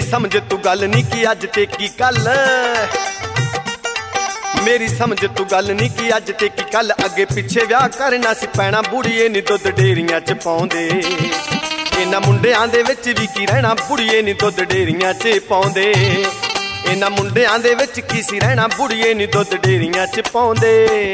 समझ तू गल नहीं की अज ते की कल, मेरी समझ तू गल नहीं की अज ते की कल। अगे पिछे विआह करना सी पैना बुढ़िए नी दुध डेरियां च पाउंदे, इन्हां मुंडियां दे विच भी की रहना बुढ़िए नी दुध डेरियां च पाउंदे। इन्हां मुंडियां दे विच की सी रहना बुढ़िए नी दुध डेरियां च पाउंदे।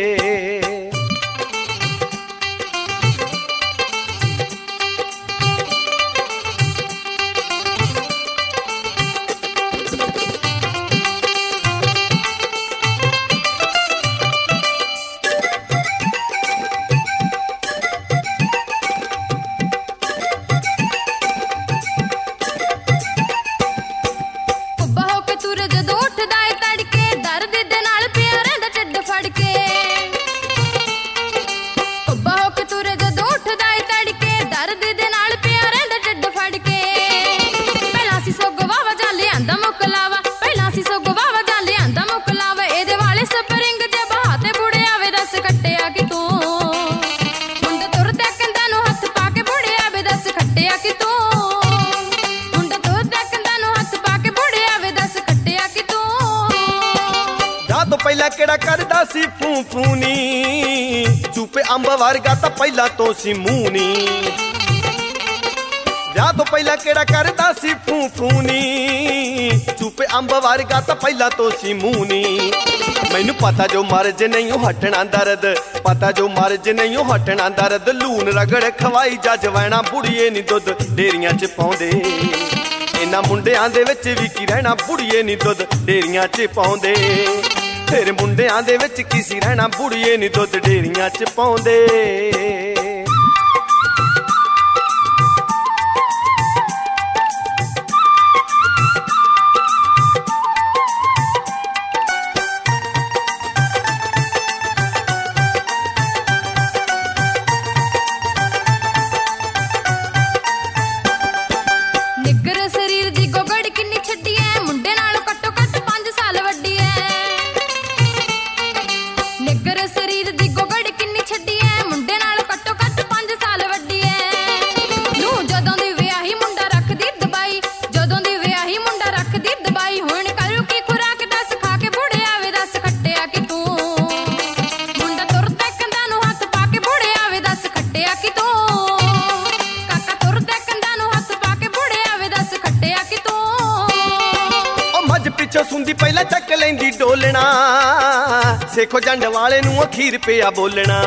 पहला केड़ा करदा सी फू फूनी, चूपे अंब वर्गा तां पहला तो सी मूनी। विआह तो पहला केड़ा करदा सी फू फूनी, चूपे अंब वर्गा तां पहला तो सी मूनी। मैनू पता जो मर्ज नहीं हटना दर्द, पता जो मर्ज नहीं हटना दर्द। लून रगड़ खवाई जा जवैना बुढ़िए नी दुध डेरियां च पाउंदे। इन्हां मुंडियां दे विच भी की रहना बुढ़िए नी दुध डेरियां च पाउंदे। फिर मुंडियां दे विच की सी रहना बुढ़िए नी दुध डेरियां च पाउंदे। निगर शरीर दी गोगड़ किन्नी छड्डी है, मुंडे नालों घट्टो घट 5 साल वड्डी है। निगर शरीर दी गोगड़ किन्नी छड्डी है, मुंडे नालों घट्टो घट 5 साल वड्डी है। नूं जदों दी विआही मुंडा रखदी दबाई, जदों दी विआही मुंडा रखदी दबाई। हुण करू की खुराक दस खा के बुढ़े आवे दस खट्टिया कि तू। मुंडा तुरदा कंधां नूं हत्थ पा के बुढ़े आवे दस खट्टिया कि तू। काका तुरदा कंधां नूं हत्थ पा के बुढ़े आवे दस खट्टिया कि तू। ओ मझ पिछों सुंदी पहला चक लैंदी डोलना, सेखो जंड वाले नूं अखीर पिया बोलना।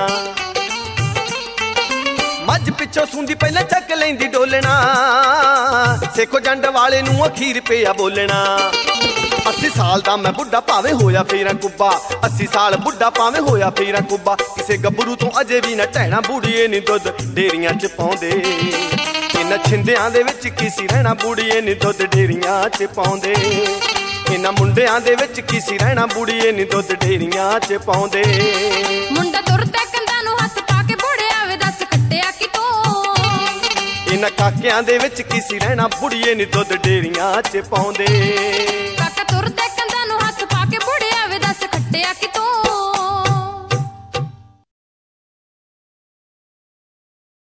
मझ पिछों सुंदी पहला चक लैंदी डोलना, सेखो जंड वाले नूं अखीर पिया बोलना। 80 साल दा मैं बुढ़ा भावें होया फेरां कुब्बा, 80 साल बुढ़ा भावें होया फेरां कुब्बा। किसे गबरू तो अजे भी न टहना बुढ़िए नी दुध डेरियां च पाउंदे। इन्हां छिंदियां दे विच की सी रहना बुढ़िए नी दुध डेरियां च पाउंदे। इन्हां मुंडियां दे विच की सी रहना बुढ़िए नी दुध डेरियां च पाउंदे। मुंडा तुरदा कंधां नूं हत्थ पा के बुढ़े आवे दस खट्टिया कि तू। इन्हां काकियां दे विच की सी रहना बुढ़िए नी दुध डेरियां च पाउंदे।